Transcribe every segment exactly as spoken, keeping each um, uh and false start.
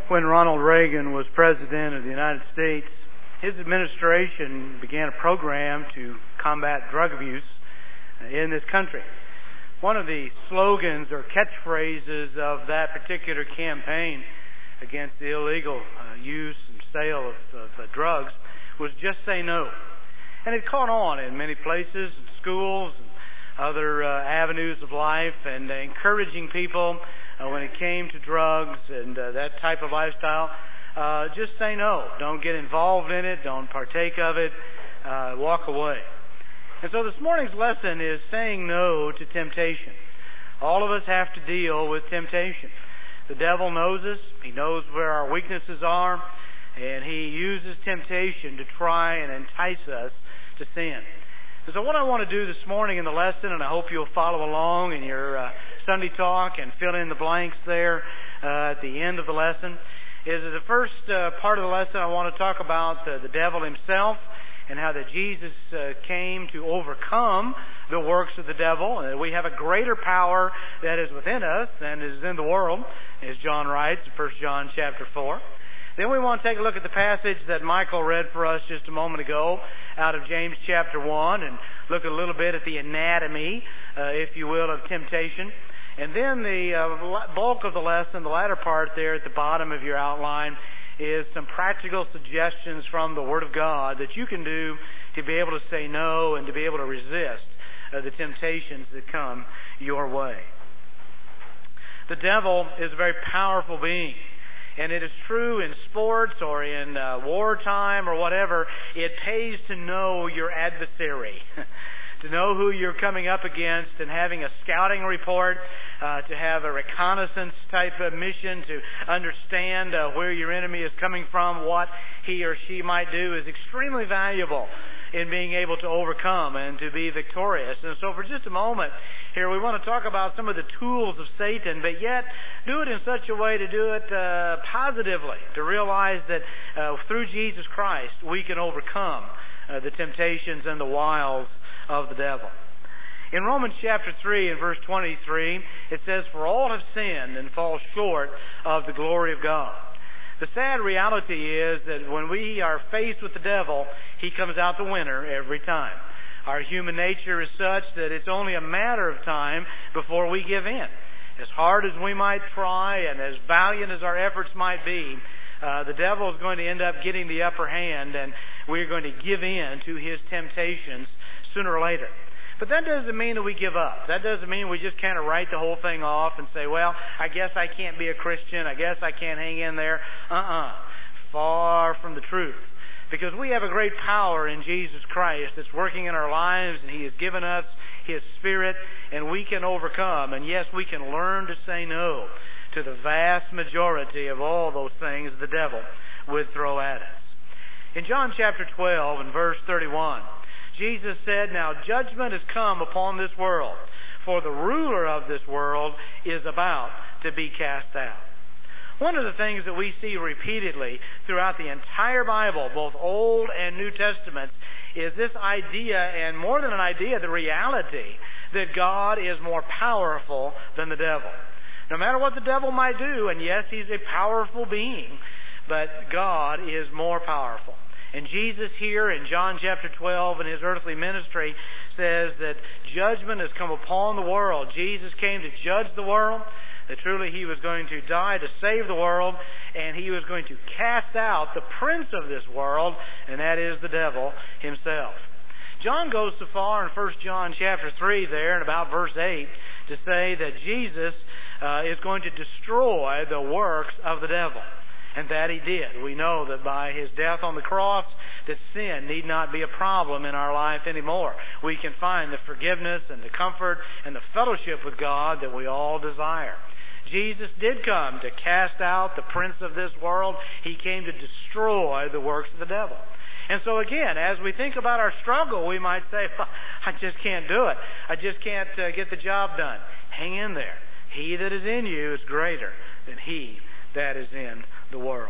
When Ronald Reagan was President of the United States, his administration began a program to combat drug abuse in this country. One of the slogans or catchphrases of that particular campaign against the illegal uh, use and sale of, of uh, drugs was "Just Say No." And it caught on in many places, in schools and other uh, avenues of life, and uh, encouraging people uh, when it came to drugs and uh, that type of lifestyle. Uh, just say no. Don't get involved in it. Don't partake of it. Uh, walk away. And so this morning's lesson is saying no to temptation. All of us have to deal with temptation. The devil knows us. He knows where our weaknesses are, and he uses temptation to try and entice us to sin. And so what I want to do this morning in the lesson, and I hope you'll follow along in your uh, Sunday talk and fill in the blanks there uh, at the end of the lesson, is that the first uh, part of the lesson I want to talk about uh, the devil himself and how that Jesus uh, came to overcome the works of the devil, and that we have a greater power that is within us than is in the world, as John writes in First John chapter four. Then we want to take a look at the passage that Michael read for us just a moment ago out of James chapter one and look a little bit at the anatomy, uh, if you will, of temptation. And then the uh, bulk of the lesson, the latter part there at the bottom of your outline, is some practical suggestions from the Word of God that you can do to be able to say no and to be able to resist uh, the temptations that come your way. The devil is a very powerful being. And it is true in sports or in uh, wartime or whatever, it pays to know your adversary, to know who you're coming up against and having a scouting report, uh, to have a reconnaissance type of mission, to understand uh, where your enemy is coming from, what he or she might do is extremely valuable in being able to overcome and to be victorious. And so for just a moment here, we want to talk about some of the tools of Satan, but yet do it in such a way to do it uh, positively, to realize that uh, through Jesus Christ we can overcome uh, the temptations and the wiles of the devil. In Romans chapter three and verse twenty-three, it says, "For all have sinned and fall short of the glory of God." The sad reality is that when we are faced with the devil, he comes out the winner every time. Our human nature is such that it's only a matter of time before we give in. As hard as we might try and as valiant as our efforts might be, uh, the devil is going to end up getting the upper hand, and we're going to give in to his temptations sooner or later. But that doesn't mean that we give up. That doesn't mean we just kind of write the whole thing off and say, well, I guess I can't be a Christian. I guess I can't hang in there. Uh-uh. Far from the truth. Because we have a great power in Jesus Christ that's working in our lives, and he has given us his Spirit, and we can overcome. And yes, we can learn to say no to the vast majority of all those things the devil would throw at us. In John chapter twelve and verse thirty-one, Jesus said, "Now judgment has come upon this world, for the ruler of this world is about to be cast out." One of the things that we see repeatedly throughout the entire Bible, both Old and New Testaments, is this idea, and more than an idea, the reality that God is more powerful than the devil. No matter what the devil might do, and yes, he's a powerful being, but God is more powerful. And Jesus here in John chapter twelve in his earthly ministry says that judgment has come upon the world. Jesus came to judge the world, that truly he was going to die to save the world, and he was going to cast out the prince of this world, and that is the devil himself. John goes so far in First John chapter three there in about verse eight to say that Jesus uh, is going to destroy the works of the devil. And that he did. We know that by his death on the cross, that sin need not be a problem in our life anymore. We can find the forgiveness and the comfort and the fellowship with God that we all desire. Jesus did come to cast out the prince of this world. He came to destroy the works of the devil. And so again, as we think about our struggle, we might say, well, I just can't do it. I just can't uh, get the job done. Hang in there. He that is in you is greater than he that is in the world.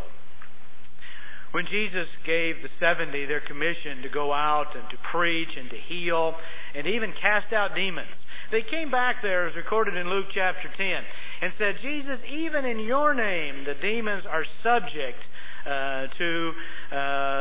When Jesus gave the seventy their commission to go out and to preach and to heal and even cast out demons, They came back there, as recorded in Luke chapter ten, and said, Jesus, even in your name, the demons are subject uh, to uh,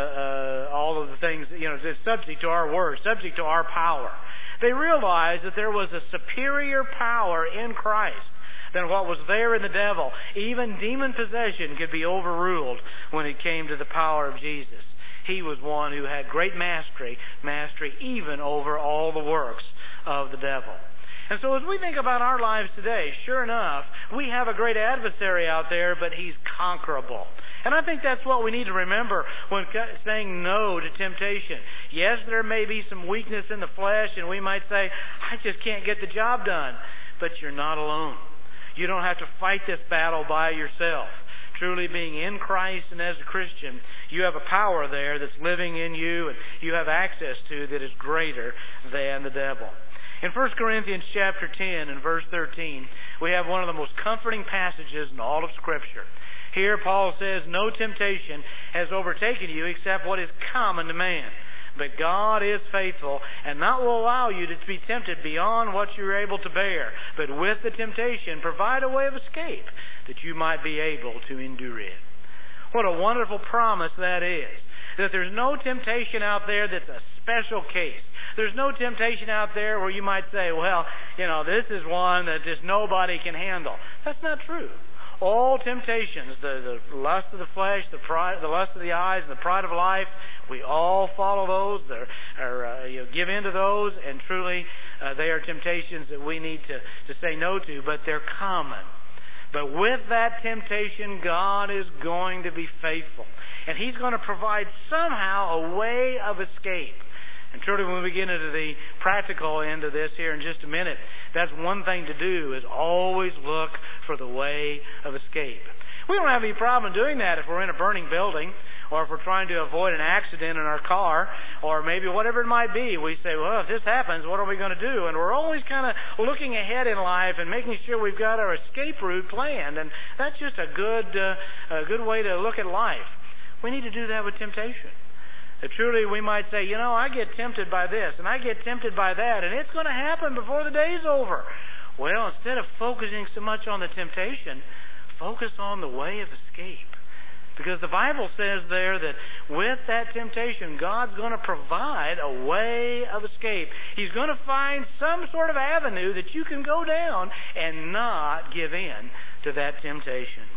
uh, all of the things, you know, it's subject to our word, subject to our power. They realized that there was a superior power in Christ than what was there in the devil. Even demon possession could be overruled when it came to the power of Jesus. He was one who had great mastery, mastery even over all the works of the devil. And so as we think about our lives today, sure enough, we have a great adversary out there, but he's conquerable. And I think that's what we need to remember when saying no to temptation. Yes, there may be some weakness in the flesh, and we might say, I just can't get the job done. But you're not alone. You don't have to fight this battle by yourself. Truly being in Christ and as a Christian, you have a power there that's living in you and you have access to that is greater than the devil. In First Corinthians chapter ten and verse thirteen, we have one of the most comforting passages in all of Scripture. Here Paul says, no temptation has overtaken you except what is common to man. But God is faithful and not will allow you to be tempted beyond what you're able to bear. But with the temptation, provide a way of escape that you might be able to endure it. What a wonderful promise that is. That there's no temptation out there that's a special case. There's no temptation out there where you might say, well, you know, this is one that just nobody can handle. That's not true. All temptations, the, the lust of the flesh, the pride, the lust of the eyes, and the pride of life, we all follow those, or, or uh, you know, give in to those, and truly uh, they are temptations that we need to, to say no to, but they're common. But with that temptation, God is going to be faithful. And He's going to provide somehow a way of escape. And truly, when we get into the practical end of this here in just a minute, that's one thing to do, is always look for the way of escape. We don't have any problem doing that if we're in a burning building, or if we're trying to avoid an accident in our car, or maybe whatever it might be. We say, well, if this happens, what are we going to do? And we're always kind of looking ahead in life and making sure we've got our escape route planned. And that's just a good, uh, a good way to look at life. We need to do that with temptation. That truly we might say, you know, I get tempted by this, and I get tempted by that, and it's going to happen before the day's over. Well, instead of focusing so much on the temptation, focus on the way of escape. Because the Bible says there that with that temptation, God's going to provide a way of escape. He's going to find some sort of avenue that you can go down and not give in to that temptation.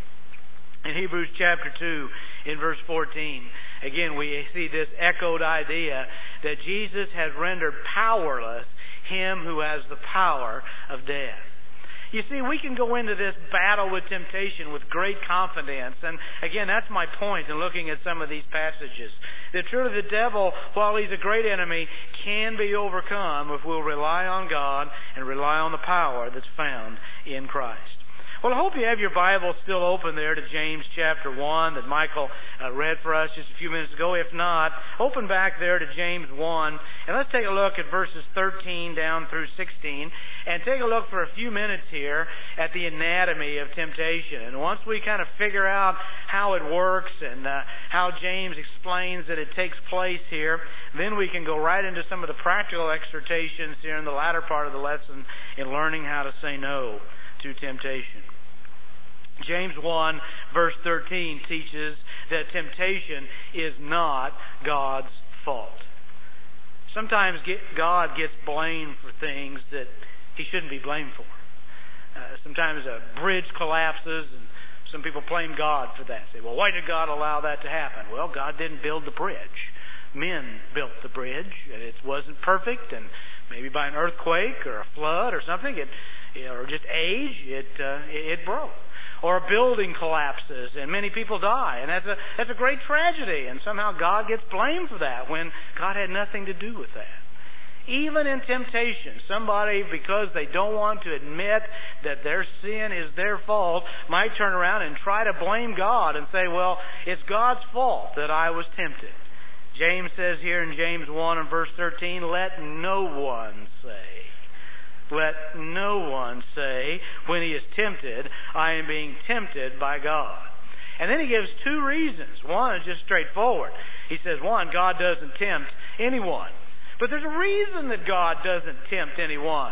In Hebrews chapter two, in verse fourteen, again we see this echoed idea that Jesus has rendered powerless him who has the power of death. You see, we can go into this battle with temptation with great confidence. And again, that's my point in looking at some of these passages. That truly the devil, while he's a great enemy, can be overcome if we'll rely on God and rely on the power that's found in Christ. Well, I hope you have your Bible still open there to James chapter one that Michael uh, read for us just a few minutes ago. If not, open back there to James one, and let's take a look at verses thirteen down through sixteen, and take a look for a few minutes here at the anatomy of temptation. And once we kind of figure out how it works and uh, how James explains that it takes place here, then we can go right into some of the practical exhortations here in the latter part of the lesson in learning how to say no to temptation. James one verse thirteen teaches that temptation is not God's fault. Sometimes God gets blamed for things that He shouldn't be blamed for. Uh, sometimes a bridge collapses and some people blame God for that. Say, well, why did God allow that to happen? Well, God didn't build the bridge. Men built the bridge, and it wasn't perfect, and maybe by an earthquake or a flood or something, it or just age, it uh, it broke. Or a building collapses and many people die, and that's a that's a great tragedy, and somehow God gets blamed for that when God had nothing to do with that. Even in temptation, somebody, because they don't want to admit that their sin is their fault, might turn around and try to blame God and say, well, it's God's fault that I was tempted. James says here in James one and verse thirteen, let no one say, Let no one say, when he is tempted, I am being tempted by God. And then he gives two reasons. One is just straightforward. He says, one, God doesn't tempt anyone. But there's a reason that God doesn't tempt anyone.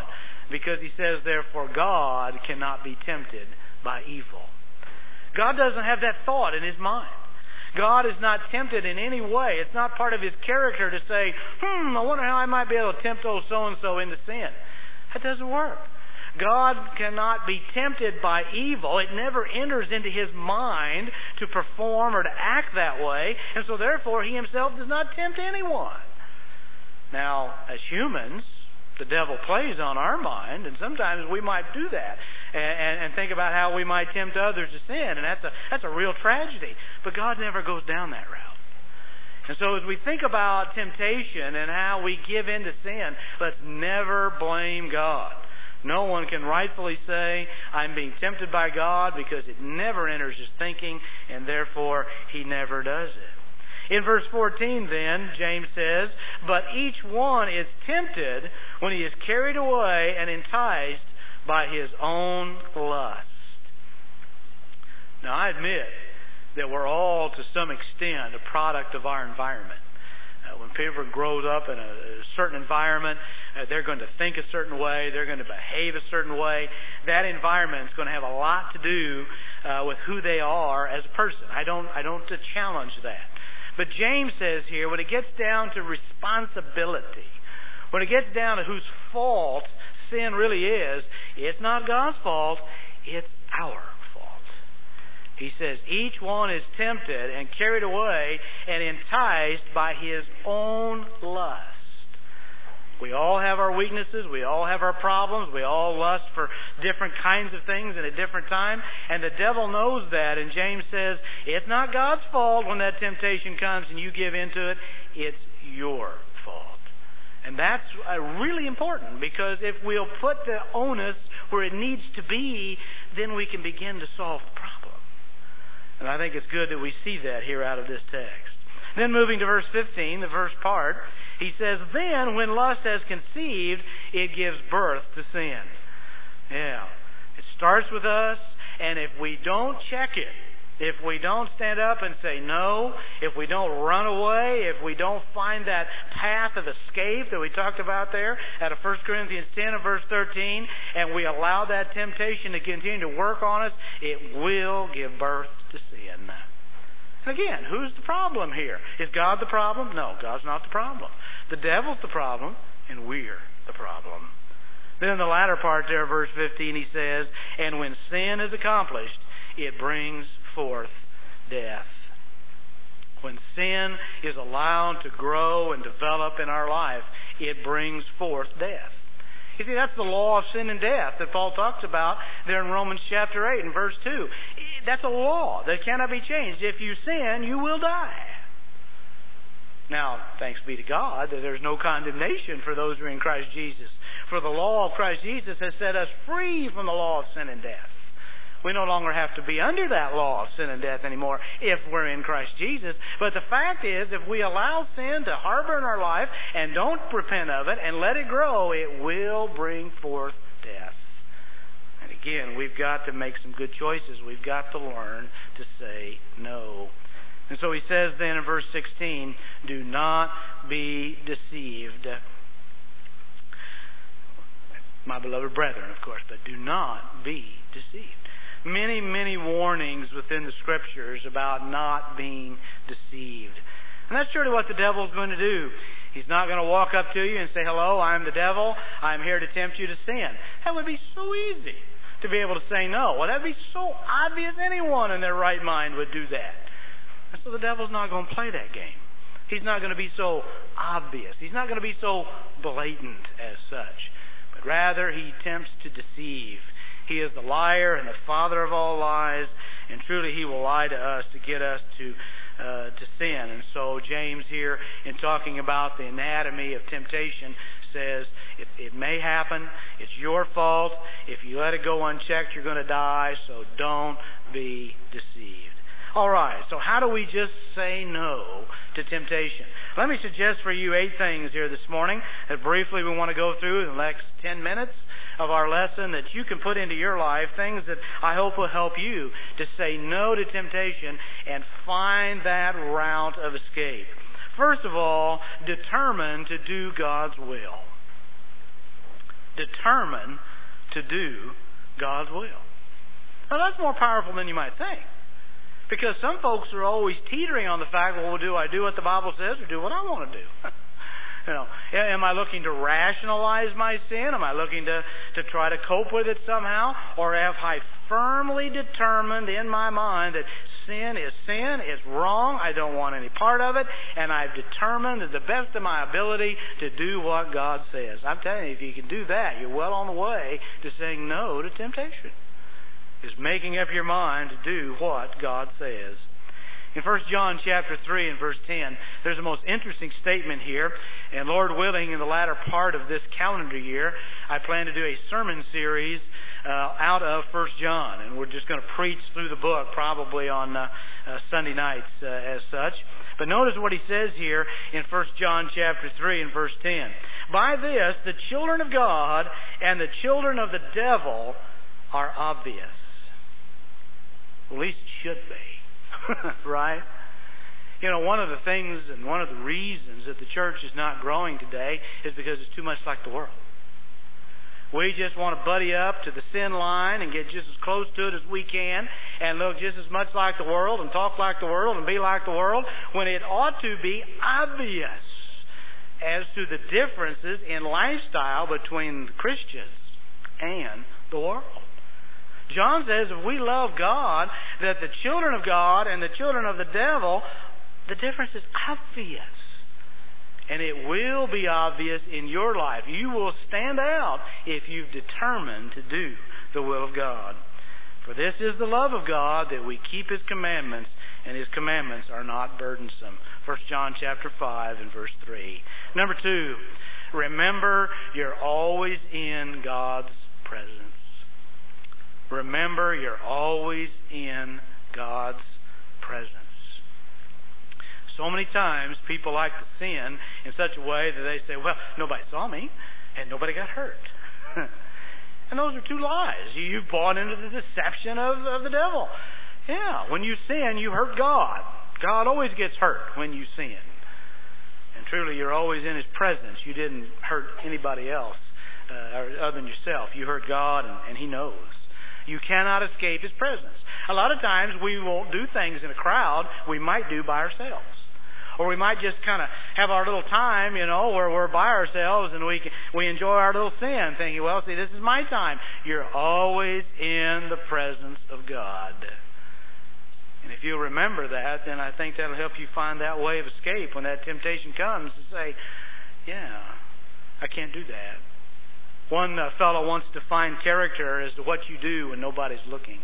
because he says, therefore, God cannot be tempted by evil. God doesn't have that thought in his mind. God is not tempted in any way. It's not part of his character to say, hmm, I wonder how I might be able to tempt old so-and-so into sin. That doesn't work. God cannot be tempted by evil. It never enters into his mind to perform or to act that way, and so therefore he himself does not tempt anyone. Now, as humans, the devil plays on our mind, and sometimes we might do that and, and, and think about how we might tempt others to sin, and that's a that's a real tragedy. But God never goes down that route. And so as we think about temptation and how we give in to sin, let's never blame God. No one can rightfully say, I'm being tempted by God, because it never enters his thinking, and therefore he never does it. In verse fourteen then, James says, but each one is tempted when he is carried away and enticed by his own lust. Now I admit that we're all to some extent a product of our environment. Uh, when people grow up in a, a certain environment, uh, they're going to think a certain way, they're going to behave a certain way. That environment is going to have a lot to do uh, with who they are as a person. I don't, I don't challenge that. But James says here, when it gets down to responsibility, when it gets down to whose fault sin really is, it's not God's fault, it's our fault. He says, each one is tempted and carried away and enticed by his own lust. We all have our weaknesses. We all have our problems. We all lust for different kinds of things at a different time. And the devil knows that. And James says, it's not God's fault when that temptation comes and you give into it. It's your fault. And that's really important, because if we'll put the onus where it needs to be, then we can begin to solve the problem. And I think it's good that we see that here out of this text. Then moving to verse fifteen, the first part, he says, then when lust has conceived, it gives birth to sin. Yeah. It starts with us, and if we don't check it, if we don't stand up and say no, if we don't run away, if we don't find that path of escape that we talked about there out of First Corinthians ten and verse thirteen, and we allow that temptation to continue to work on us, it will give birth to sin. Again, who's the problem here? Is God the problem? No, God's not the problem. The devil's the problem, and we're the problem. Then in the latter part there, verse fifteen, he says, and when sin is accomplished, it brings forth death. When sin is allowed to grow and develop in our life, it brings forth death. You see, that's the law of sin and death that Paul talks about there in Romans chapter eight and verse two. That's a law that cannot be changed. If you sin, you will die. Now, thanks be to God that there's no condemnation for those who are in Christ Jesus. For the law of Christ Jesus has set us free from the law of sin and death. We no longer have to be under that law of sin and death anymore if we're in Christ Jesus. But the fact is, if we allow sin to harbor in our life and don't repent of it and let it grow, it will bring forth death. And again, we've got to make some good choices. We've got to learn to say no. And so he says then in verse sixteen, do not be deceived. My beloved brethren, of course, but do not be deceived. Many, many warnings within the Scriptures about not being deceived. And that's surely what the devil's going to do. He's not going to walk up to you and say, hello, I'm the devil. I'm here to tempt you to sin. That would be so easy to be able to say no. Well, that would be so obvious. Anyone in their right mind would do that. And so the devil's not going to play that game. He's not going to be so obvious. He's not going to be so blatant as such. But rather, he attempts to deceive. He is the liar and the father of all lies, and truly he will lie to us to get us to uh, to sin. And so James here, in talking about the anatomy of temptation, says it, it may happen. It's your fault. If you let it go unchecked, you're going to die. So don't be deceived. All right, so how do we just say no to temptation? Let me suggest for you eight things here this morning that briefly we want to go through in the next ten minutes of our lesson that you can put into your life, things that I hope will help you to say no to temptation and find that route of escape. First of all, determine to do God's will. determined to do God's will. Now that's more powerful than you might think. Because some folks are always teetering on the fact, well, do I do what the Bible says or do what I want to do? You know, am I looking to rationalize my sin? Am I looking to, to try to cope with it somehow? Or have I firmly determined in my mind that sin is sin, it's wrong, I don't want any part of it, and I've determined to the best of my ability to do what God says? I'm telling you, if you can do that, you're well on the way to saying no to temptation. Is making up your mind to do what God says. In First John chapter three and verse ten, there's a most interesting statement here. And Lord willing, in the latter part of this calendar year, I plan to do a sermon series uh, out of First John. And we're just going to preach through the book probably on uh, uh, Sunday nights uh, as such. But notice what he says here in First John chapter three and verse ten. By this, the children of God and the children of the devil are obvious. Well, at least it should be. Right? You know, one of the things and one of the reasons that the church is not growing today is because it's too much like the world. We just want to buddy up to the sin line and get just as close to it as we can and look just as much like the world and talk like the world and be like the world, when it ought to be obvious as to the differences in lifestyle between Christians and the world. John says if we love God, that the children of God and the children of the devil, the difference is obvious. And it will be obvious in your life. You will stand out if you've determined to do the will of God. For this is the love of God, that we keep His commandments, and His commandments are not burdensome. First John chapter five and verse three. Number two, remember you're always in God's presence. Remember, you're always in God's presence. So many times people like to sin in such a way that they say, well, nobody saw me and nobody got hurt. And those are two lies. You've bought into the deception of, of the devil. Yeah, when you sin, you hurt God. God always gets hurt when you sin. And truly, you're always in His presence. You didn't hurt anybody else uh, other than yourself. You hurt God, and, and He knows. You cannot escape His presence. A lot of times we won't do things in a crowd we might do by ourselves. Or we might just kind of have our little time, you know, where we're by ourselves and we can, we enjoy our little sin, thinking, well, see, this is my time. You're always in the presence of God. And if you remember that, then I think that'll help you find that way of escape when that temptation comes to say, yeah, I can't do that. One uh, fellow once defined character as to what you do when nobody's looking.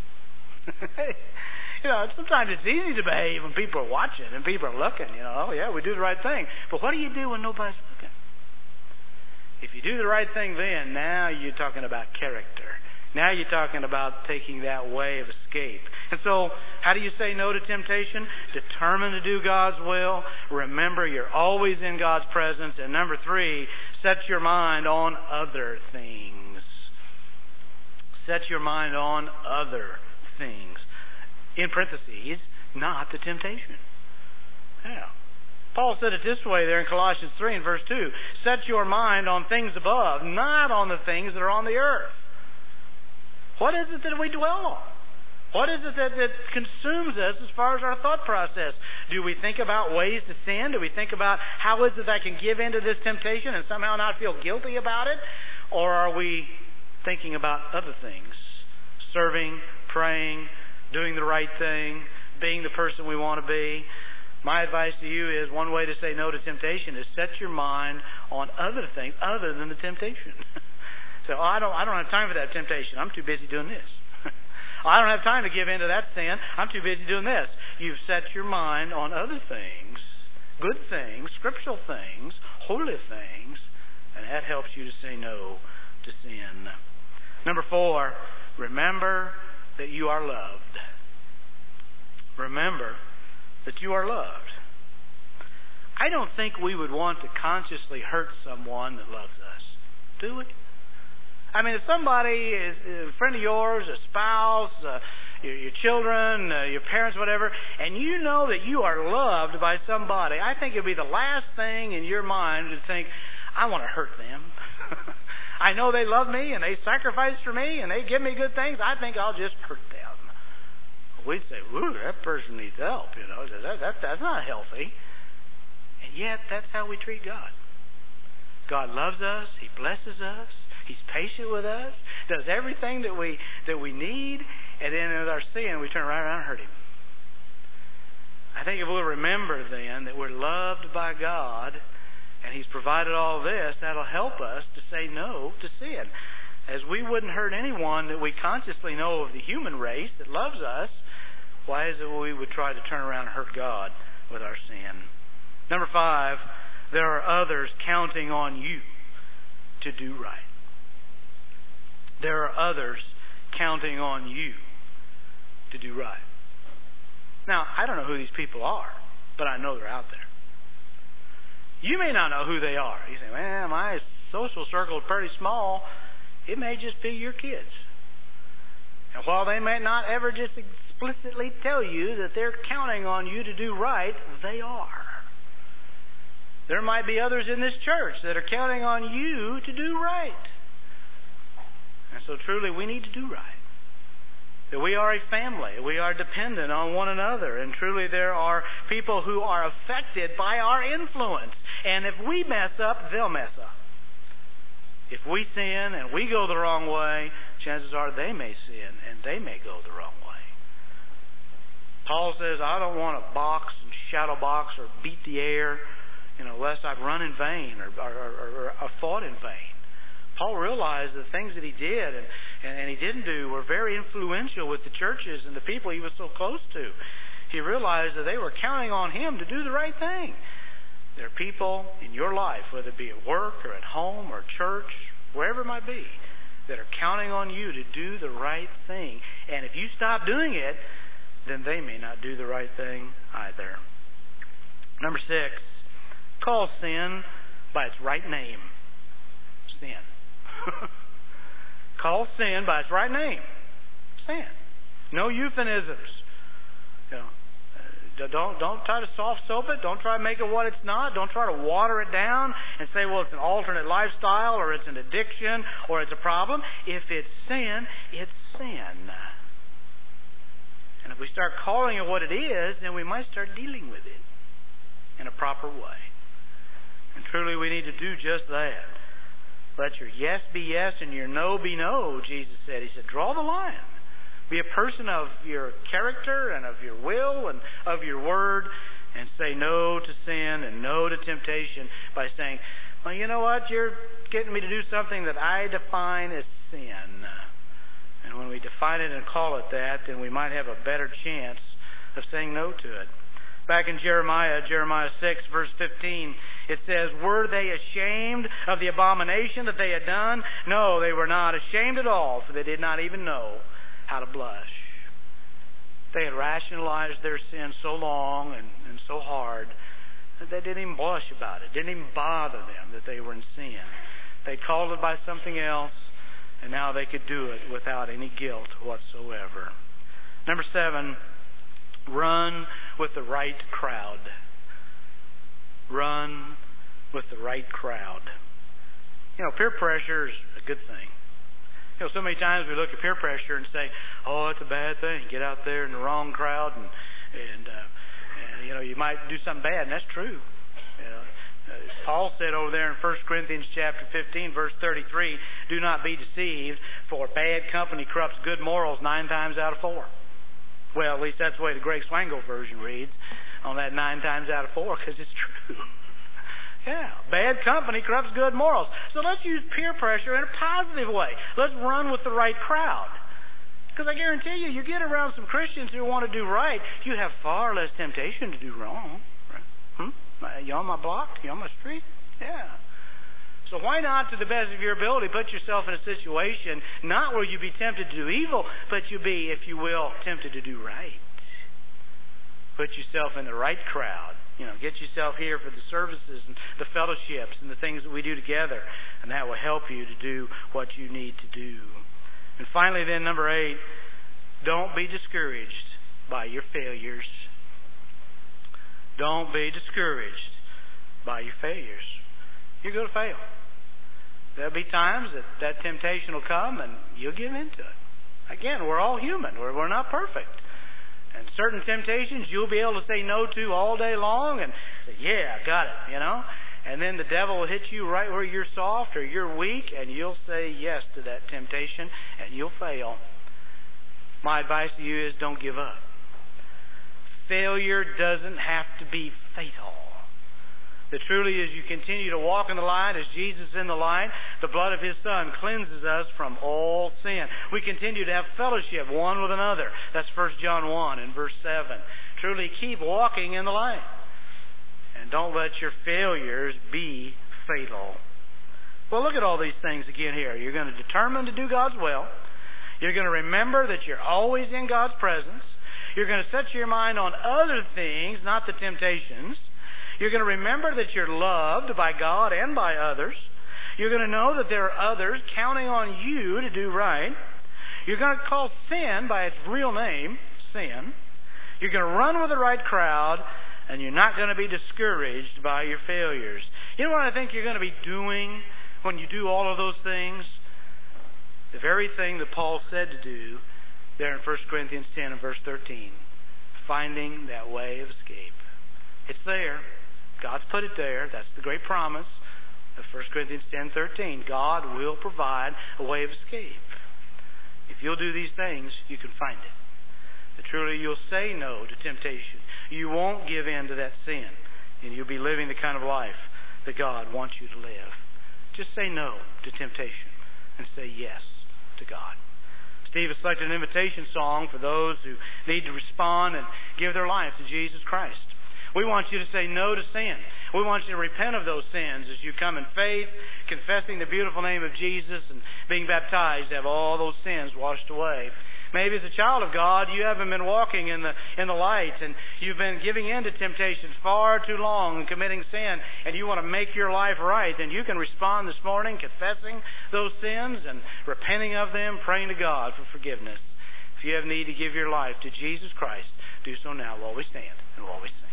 You know, sometimes it's easy to behave when people are watching and people are looking. You know, oh yeah, we do the right thing. But what do you do when nobody's looking? If you do the right thing then, now you're talking about character. Now you're talking about taking that way of escape. And so, how do you say no to temptation? Determined to do God's will. Remember, you're always in God's presence. And number three, set your mind on other things. Set your mind on other things. In parentheses, not the temptation. Yeah. Paul said it this way there in Colossians three and verse two. Set your mind on things above, not on the things that are on the earth. What is it that we dwell on? What is it that, that consumes us as far as our thought process? Do we think about ways to sin? Do we think about how is it that I can give in to this temptation and somehow not feel guilty about it? Or are we thinking about other things? Serving, praying, doing the right thing, being the person we want to be. My advice to you is one way to say no to temptation is set your mind on other things other than the temptation. So I don't I don't have time for that temptation. I'm too busy doing this. I don't have time to give in to that sin. I'm too busy doing this. You've set your mind on other things, good things, scriptural things, holy things, and that helps you to say no to sin. Number four, remember that you are loved. Remember that you are loved. I don't think we would want to consciously hurt someone that loves us, do we? I mean, if somebody is a friend of yours, a spouse, uh, your, your children, uh, your parents, whatever, and you know that you are loved by somebody, I think it would be the last thing in your mind to think, I want to hurt them. I know they love me and they sacrifice for me and they give me good things. I think I'll just hurt them. We'd say, "Ooh, that person needs help." You know, that, that that's not healthy. And yet, that's how we treat God. God loves us. He blesses us. He's patient with us. Does everything that we that we need. And then with our sin, we turn right around and hurt Him. I think if we'll remember then that we're loved by God and He's provided all this, that'll help us to say no to sin. As we wouldn't hurt anyone that we consciously know of the human race that loves us, why is it we would try to turn around and hurt God with our sin? Number five, there are others counting on you to do right. There are others counting on you to do right. Now, I don't know who these people are, but I know they're out there. You may not know who they are. You say, "Man, my social circle is pretty small." It may just be your kids. And while they may not ever just explicitly tell you that they're counting on you to do right, they are. There might be others in this church that are counting on you to do right. And so truly we need to do right. That we are a family. We are dependent on one another. And truly there are people who are affected by our influence. And if we mess up, they'll mess up. If we sin and we go the wrong way, chances are they may sin and they may go the wrong way. Paul says, "I don't want to box and shadow box or beat the air, you know, lest I've run in vain or, or, or, or, or fought in vain." Paul realized the things that he did and, and, and he didn't do were very influential with the churches and the people he was so close to. He realized that they were counting on him to do the right thing. There are people in your life, whether it be at work or at home or church, wherever it might be, that are counting on you to do the right thing. And if you stop doing it, then they may not do the right thing either. Number six, call sin by its right name. Sin. Call sin by its right name. Sin. No euphemisms. You know, don't don't try to soft soap it. Don't try to make it what it's not. Don't try to water it down and say, "Well, it's an alternate lifestyle, or it's an addiction, or it's a problem." If it's sin, it's sin. And if we start calling it what it is, then we might start dealing with it in a proper way. And truly, we need to do just that. Let your yes be yes and your no be no, Jesus said. He said, draw the line. Be a person of your character and of your will and of your word, and say no to sin and no to temptation by saying, "Well, you know what? You're getting me to do something that I define as sin." And when we define it and call it that, then we might have a better chance of saying no to it. Back in Jeremiah, Jeremiah six, verse fifteen, it says, "Were they ashamed of the abomination that they had done? No, they were not ashamed at all, for they did not even know how to blush." They had rationalized their sin so long and, and so hard that they didn't even blush about it. It didn't even bother them that they were in sin. They called it by something else, and now they could do it without any guilt whatsoever. Number seven, run with the right crowd. Run with the right crowd. You know, peer pressure is a good thing. You know, so many times we look at peer pressure and say, "Oh, it's a bad thing. Get out there in the wrong crowd, and and, uh, and you know, you might do something bad." And that's true. You know, uh, Paul said over there in First Corinthians chapter fifteen, verse thirty-three, "Do not be deceived, for bad company corrupts good morals nine times out of four." Well, at least that's the way the Greg Swangel version reads on that nine times out of four, because it's true. Yeah, bad company corrupts good morals. So let's use peer pressure in a positive way. Let's run with the right crowd. Because I guarantee you, you get around some Christians who want to do right, you have far less temptation to do wrong. Hmm? You on my block? You on my street? Yeah. So why not, to the best of your ability, put yourself in a situation not where you be tempted to do evil, but you be, if you will, tempted to do right. Put yourself in the right crowd. You know, get yourself here for the services and the fellowships and the things that we do together, and that will help you to do what you need to do. And finally, then, number eight, don't be discouraged by your failures. Don't be discouraged by your failures. You're going to fail. There'll be times that that temptation will come and you'll give into it. Again, we're all human. We're, we're not perfect. And certain temptations you'll be able to say no to all day long and say, yeah, I got it, you know. And then the devil will hit you right where you're soft or you're weak, and you'll say yes to that temptation, and you'll fail. My advice to you is don't give up. Failure doesn't have to be fatal. The truly is you continue to walk in the light as Jesus in the light. The blood of His Son cleanses us from all sin. We continue to have fellowship one with another. That's First John one and verse seven. Truly keep walking in the light. And don't let your failures be fatal. Well, look at all these things again here. You're going to determine to do God's will. You're going to remember that you're always in God's presence. You're going to set your mind on other things, not the temptations. You're going to remember that you're loved by God and by others. You're going to know that there are others counting on you to do right. You're going to call sin by its real name, sin. You're going to run with the right crowd, and you're not going to be discouraged by your failures. You know what I think you're going to be doing when you do all of those things? The very thing that Paul said to do there in First Corinthians ten and verse thirteen. Finding that way of escape. It's there. God's put it there. That's the great promise of First Corinthians ten thirteen. God will provide a way of escape. If you'll do these things, you can find it. That truly you'll say no to temptation. You won't give in to that sin. And you'll be living the kind of life that God wants you to live. Just say no to temptation and say yes to God. Steve has selected an invitation song for those who need to respond and give their life to Jesus Christ. We want you to say no to sin. We want you to repent of those sins as you come in faith, confessing the beautiful name of Jesus and being baptized to have all those sins washed away. Maybe as a child of God, you haven't been walking in the in the light, and you've been giving in to temptations far too long and committing sin, and you want to make your life right. Then you can respond this morning confessing those sins and repenting of them, praying to God for forgiveness. If you have need to give your life to Jesus Christ, do so now while we stand and while we sing.